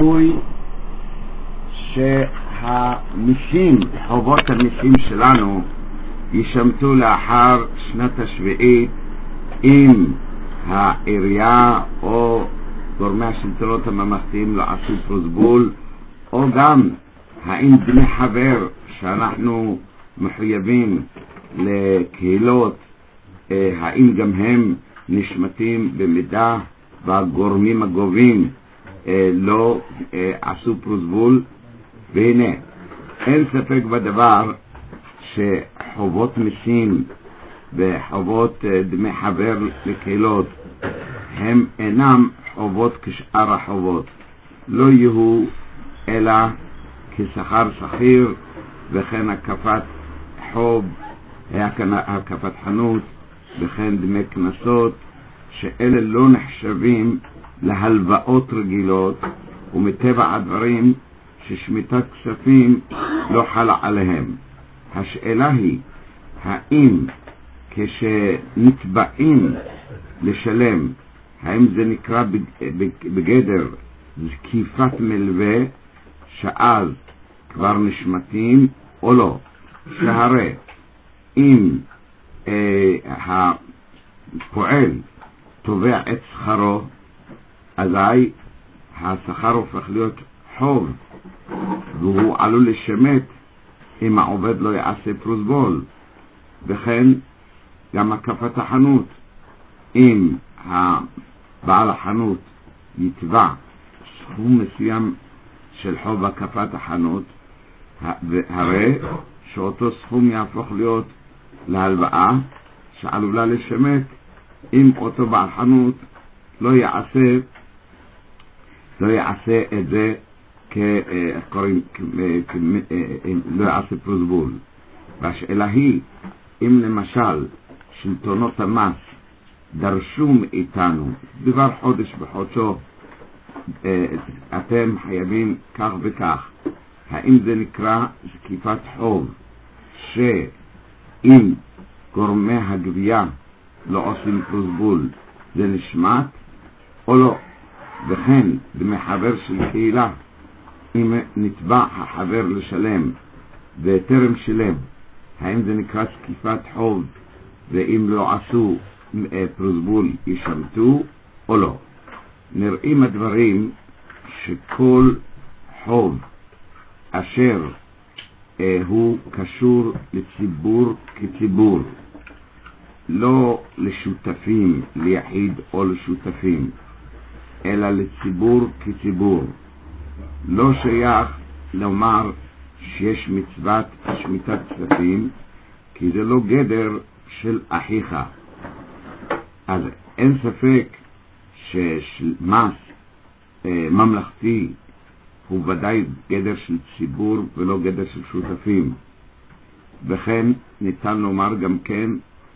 רצוי שהמיסים, חובות המיסים שלנו ישמטו לאחר שנת השביעית אם העירייה או גורמי השלטונות הממלכתיים לא עשו פרוזבול, או גם האם דמי חבר שאנחנו מחויבים לקהילות, האם גם הם נשמטים במידה והגורמים הגובים לא עשו פרוזבול. והנה, אין ספק בדבר שחובות מיסים וחובות דמי חבר לקהילות הם אינם חובות כשאר החובות, לא יהיו אלא כשכר שכיר, וכן הקפת חוב, הקפת חנות, וכן דמי כנסות, שאלה לא נחשבים להלוואות רגילות, ומטבע הדברים ששמיטת כספים לא חלה עליהם. השאלה היא, האם כשנתבעים לשלם, האם זה נקרא בגדר זקיפת מלווה, שאז כבר נשמטים או לא? שהרי אם הפועל תובע את שכרו, אזי השכר הופך להיות חוב, והוא עלול לשמט אם העובד לא יעשה פרוזבול. וכן גם הקפת החנות, אם בעל החנות יתבע סכום מסוים של חוב הקפת החנות, הרי שאותו סכום יהפוך להיות להלוואה שעלולה לשמט אם אותו בעל חנות לא יעשה את זה לא יעשה פרוזבול. והשאלה היא, אם למשל שלטונות המס דרשו מאיתנו דבר חודש בחודשו, אתם חייבים כך וכך, האם זה נקרא זקיפת חוב שאם גורמי הגבייה לא עושים פרוזבול זה נשמט או לא? וכן דמי חבר של קהילה, אם נתבע החבר לשלם וטרם שלם, האם זה נקרא זקיפת חוב, ואם לא עשו פרוזבול ישמטו או לא? נראים הדברים שכל חוב אשר הוא קשור לציבור כציבור, לא לשותפים, ליחיד או לשותפים, אלא לציבור כציבור, לא שייך לומר שיש מצוות שמיטת כספים, כי זה לא גדר של אחיך. אז אין ספק שמס ממלכתי הוא ודאי גדר של ציבור ולא גדר של שותפים. וכן ניתן לומר גם כן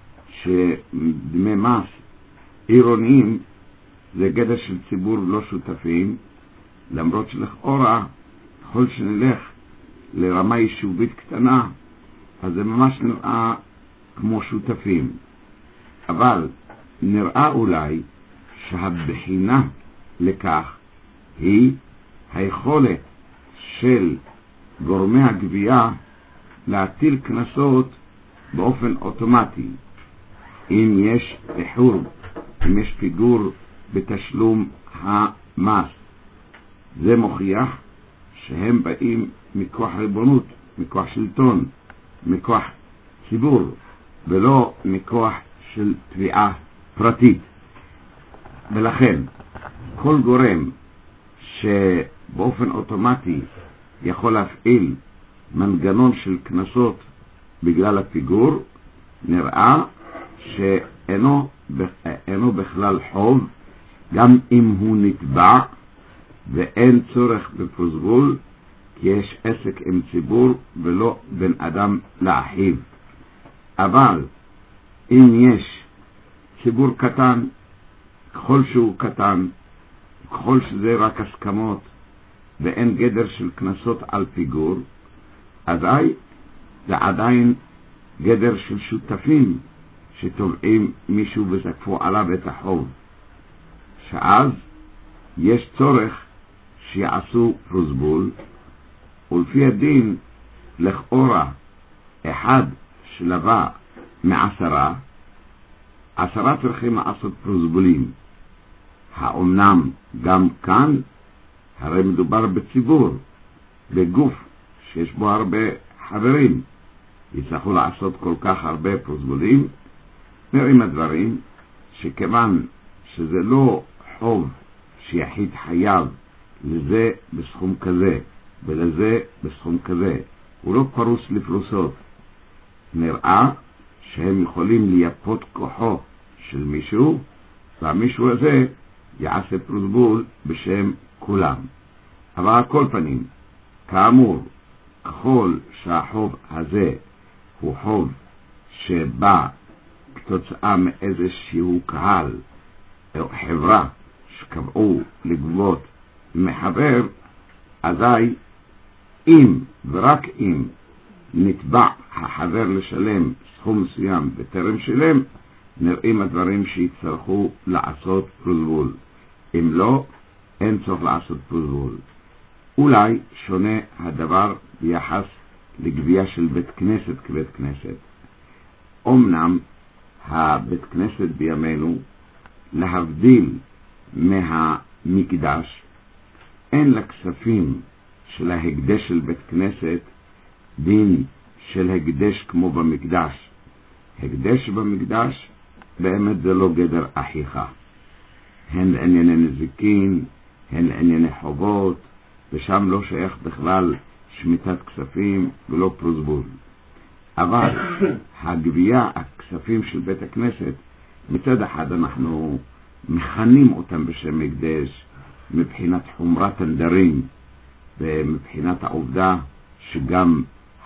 שדמי מס עירוניים זה גדר של ציבור לא שותפים, למרות שלכאורה ככל שנלך לרמה יישובית קטנה אז זה ממש נראה כמו שותפים. אבל נראה אולי שהבחינה לכך היא היכולת של גורמי הגבייה להטיל קנסות באופן אוטומטי אם יש איחור, אם יש פיגור בתשלום המס. זה מוכיח שהם באים מכוח ריבונות, מכוח שלטון, מכוח ציבור, ולא מכוח של תביעה פרטית. ולכן כל גורם שבאופן אוטומטי יכול להפעיל מנגנון של קנסות בגלל הפיגור, נראה שאינו בכלל חוב, גם אם הוא נתבע, ואין צורך בפרוזבול, כי יש עסק עם ציבור ולא בין אדם לאחיו. אבל אם יש ציבור קטן, ככל שהוא קטן, ככל שזה רק הסכמות ואין גדר של קנסות על פיגור, אזי זה עדיין גדר של שותפים שתובעים מישהו וזקפו עליו את החוב, שאז יש צורך שיעשו פרוזבול, ולפי הדין לכאורה אחד שלווה מ10, 10 צריכים לעשות פרוזבולים. האומנם גם כאן? הרי מדובר בציבור, בגוף שיש בו הרבה חברים, יצטרכו לעשות כל כך הרבה פרוזבולים. נראים הדברים שכיוון שזה לא חוב שיחיד חייב לזה בסכום כזה ולזה בסכום כזה, הוא לא פרוס לפרוסות, נראה שהם יכולים לייפות כוחו של מישהו, והמישהו הזה יעשה פרוזבול בשם כולם. אבל על כל פנים, כאמור, ככל שהחוב הזה הוא חוב שבא כתוצאה מאיזשהו קהל או חברה שקבעו לגבות מחבר, אזי אם ורק אם נתבע החבר לשלם סכום מסוים בטרם שלם, נראים הדברים שיצטרכו לעשות פרוזבול. אם לא, אין צורך לעשות פרוזבול. אולי שונה הדבר ביחס לגבייה של בית כנסת כבית כנסת. אמנם הבית כנסת בימינו, להבדיל מהמקדש, אין לכספים של ההקדש של בית כנסת דין של הקדש כמו במקדש. הקדש במקדש באמת זה לא גדר אחיך, הן לענייני נזיקין, הן לענייני חובות, ושם לא שייך בכלל שמיטת כספים ולא פרוזבול. אבל הגבייה, הכספים של בית הכנסת, מצד אחד אנחנו מכנים אותם בשם מקדש מבחינת חומרת הנדרים, ומבחינת העובדה שגם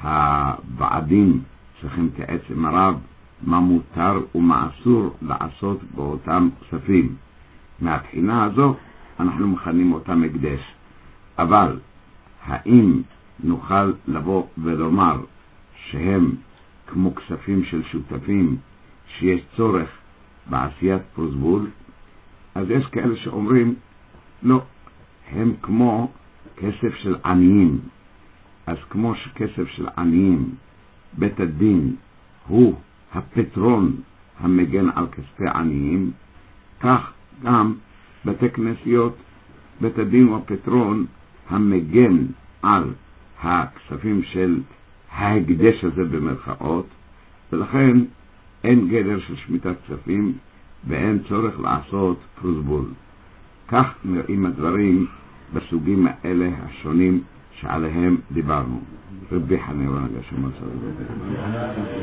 הוועדים צריכים להתייעץ עם הרב מה מותר ומה אסור לעשות באותם כספים. מהבחינה הזו אנחנו מכנים אותם מקדש. אבל האם נוכל לבוא ולומר שהם כמו כספים של שותפים שיש צורך בעשיית פרוזבול? אז יש כאלה שאומרים לא, הם כמו כסף של עניים. אז כמו שכסף של עניים בית הדין הוא הפטרון המגן על כספי עניים, כך גם בתי כנסיות בית הדין הוא הפטרון המגן על הכספים של ההקדש הזה במרכאות, ולכן אין גדר של שמיטת כספים ואין צורך לעשות פרוזבול. כך נראים הדברים בסוגים האלה השונים שעליהם דיברנו. רבי חנן הגשם